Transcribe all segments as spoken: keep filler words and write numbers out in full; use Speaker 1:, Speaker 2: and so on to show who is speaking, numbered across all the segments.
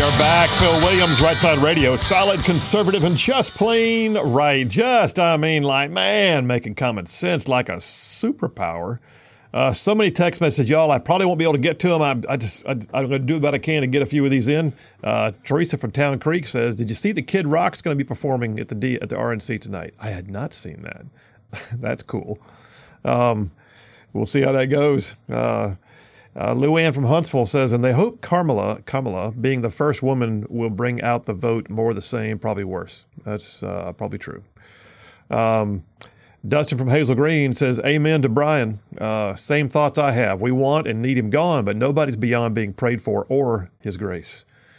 Speaker 1: are back. Phil Williams, Right Side Radio. Solid, conservative, and just plain right. Just, I mean, like, man, making common sense like a superpower. Uh, so many text messages, y'all. I probably won't be able to get to them. I, I just, I, I'm going to do what I can to get a few of these in. Uh, Teresa from Town Creek says, "Did you see the Kid Rock's going to be performing at the D, at the R N C tonight?" I had not seen that. That's cool. Um, we'll see how that goes. Uh, Uh, Lou Ann from Huntsville says, and they hope Kamala, Kamala, being the first woman, will bring out the vote more the same, probably worse. That's uh, probably true. Um, Dustin from Hazel Green says, amen to Brian. Uh, same thoughts I have. We want and need him gone, but nobody's beyond being prayed for or his grace.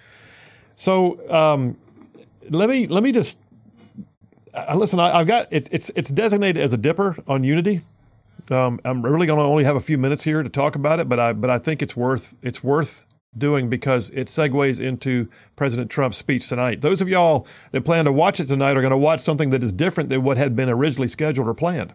Speaker 1: So um, let me let me just uh, listen. I, I've got it's it's it's designated as a dipper on Unity. Um, I'm really going to only have a few minutes here to talk about it, but I but I think it's worth it's worth doing because it segues into President Trump's speech tonight. Those of y'all that plan to watch it tonight are going to watch something that is different than what had been originally scheduled or planned.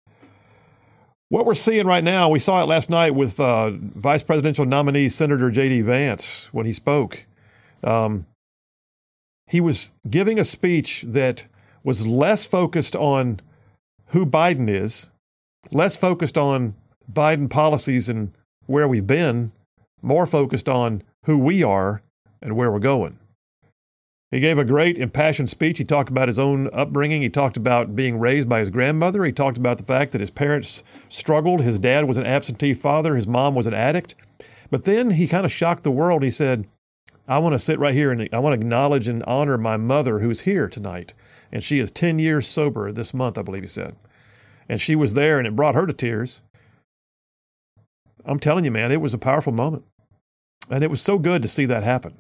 Speaker 1: What we're seeing right now, we saw it last night with uh, Vice Presidential nominee Senator J D Vance when he spoke. Um, he was giving a speech that was less focused on who Biden is, less focused on Biden policies and where we've been, more focused on who we are and where we're going. He gave a great impassioned speech. He talked about his own upbringing. He talked about being raised by his grandmother. He talked about the fact that his parents struggled. His dad was an absentee father. His mom was an addict. But then he kind of shocked the world. He said, I want to sit right here and I want to acknowledge and honor my mother who's here tonight. And she is ten years sober this month, I believe he said. And she was there, and it brought her to tears. I'm telling you, man, it was a powerful moment. And it was so good to see that happen.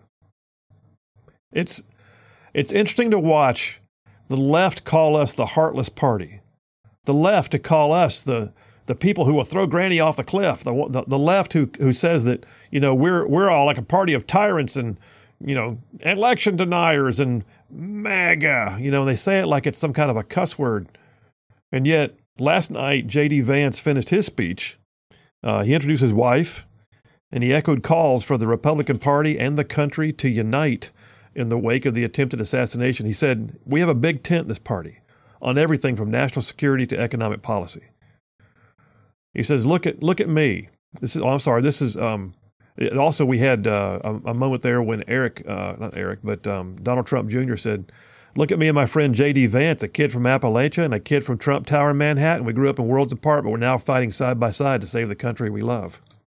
Speaker 1: It's it's interesting to watch the left call us the heartless party. The left to call us the the people who will throw Granny off the cliff. The the, the left who who says that, you know, we're we're all like a party of tyrants and, you know, election deniers and MAGA. You know, they say it like it's some kind of a cuss word. And yet, last night, J D Vance finished his speech. Uh, he introduced his wife, and he echoed calls for the Republican Party and the country to unite in the wake of the attempted assassination. He said, we have a big tent in this party on everything from national security to economic policy. He says, look at look at me. This is, oh, I'm sorry, this is, um, also we had uh, a, a moment there when Eric, uh, not Eric, but um, Donald Trump Junior said, look at me and my friend J D Vance, a kid from Appalachia and a kid from Trump Tower in Manhattan. We grew up in worlds apart, but we're now fighting side by side to save the country we love.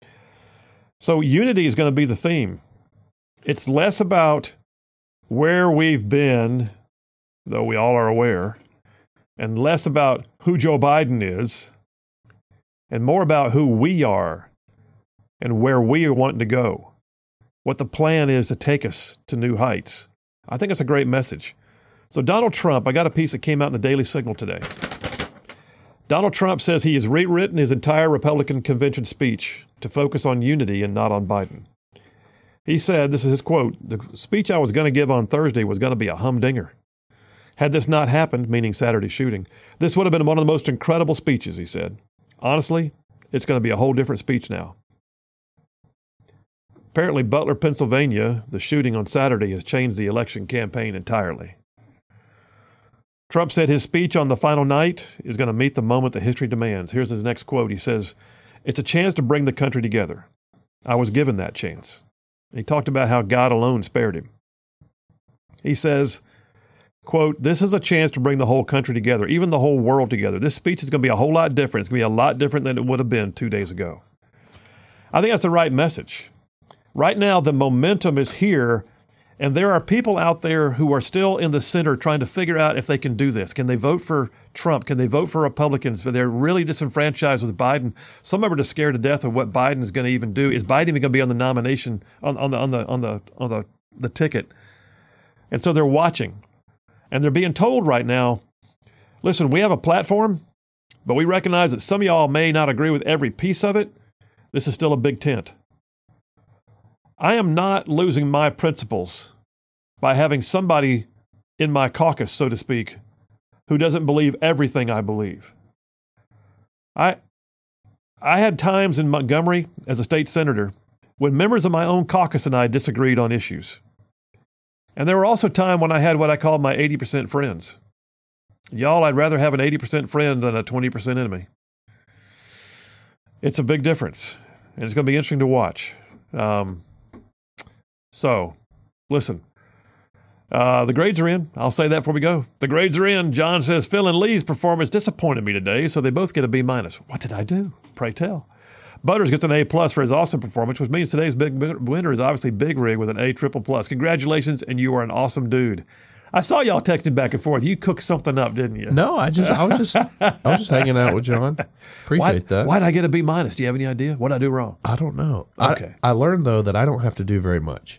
Speaker 1: So unity is going to be the theme. It's less about where we've been, though we all are aware, and less about who Joe Biden is, and more about who we are and where we are wanting to go, what the plan is to take us to new heights. I think it's a great message. So Donald Trump, I got a piece that came out in the Daily Signal today. Donald Trump says he has rewritten his entire Republican convention speech to focus on unity and not on Biden. He said, this is his quote, the speech I was going to give on Thursday was going to be a humdinger. Had this not happened, meaning Saturday's shooting, this would have been one of the most incredible speeches, he said. Honestly, it's going to be a whole different speech now. Apparently, Butler, Pennsylvania, the shooting on Saturday has changed the election campaign entirely. Trump said his speech on the final night is going to meet the moment that history demands. Here's his next quote. He says, it's a chance to bring the country together. I was given that chance. He talked about how God alone spared him. He says, quote, this is a chance to bring the whole country together, even the whole world together. This speech is going to be a whole lot different. It's going to be a lot different than it would have been two days ago. I think that's the right message. Right now, the momentum is here, and there are people out there who are still in the center trying to figure out if they can do this. Can they vote for Trump? Can they vote for Republicans? But they're really disenfranchised with Biden. Some of them are just scared to death of what Biden is going to even do. Is Biden even going to be on the nomination, on, on the on the on the on the the ticket? And so they're watching, and they're being told right now, listen, we have a platform, but we recognize that some of y'all may not agree with every piece of it. This is still a big tent. I am not losing my principles by having somebody in my caucus, so to speak, who doesn't believe everything I believe. I I had times in Montgomery as a state senator when members of my own caucus and I disagreed on issues. And there were also times when I had what I call my eighty percent friends. Y'all, I'd rather have an eighty percent friend than a twenty percent enemy. It's a big difference, and it's going to be interesting to watch. Um, so, listen. Uh, the grades are in. I'll say that before we go. The grades are in. John says, Phil and Lee's performance disappointed me today, so they both get a B minus. What did I do? Pray tell. Butters gets an A plus for his awesome performance, which means today's big winner is obviously Big Rig with an A triple plus. Congratulations, and you are an awesome dude. I saw y'all texting back and forth. You cooked something up, didn't you?
Speaker 2: No, I just I was just I was just hanging out with John. Appreciate
Speaker 1: why,
Speaker 2: that.
Speaker 1: Why did I get a B minus? Do you have any idea? What did I do wrong?
Speaker 2: I don't know.
Speaker 1: Okay.
Speaker 2: I, I learned though that I don't have to do very much.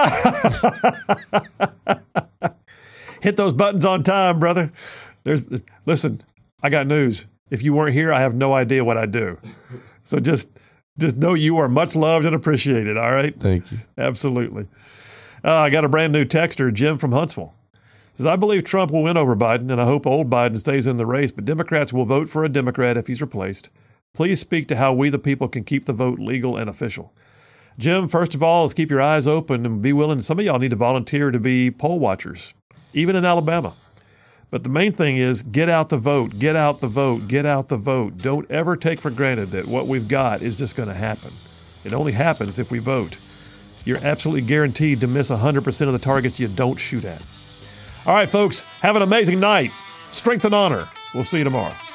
Speaker 1: Hit those buttons on time, brother. There's listen, I got news. If you weren't here, I have no idea what I do. So just just know you are much loved and appreciated, all right?
Speaker 2: Thank you.
Speaker 1: Absolutely. Uh, I got a brand new texter, Jim from Huntsville. Says, I believe Trump will win over Biden, and I hope old Biden stays in the race, but Democrats will vote for a Democrat if he's replaced. Please speak to how we the people can keep the vote legal and official. Jim, first of all, is keep your eyes open and be willing. Some of y'all need to volunteer to be poll watchers, even in Alabama. But the main thing is get out the vote, get out the vote, get out the vote. Don't ever take for granted that what we've got is just going to happen. It only happens if we vote. You're absolutely guaranteed to miss one hundred percent of the targets you don't shoot at. All right, folks, have an amazing night. Strength and honor. We'll see you tomorrow.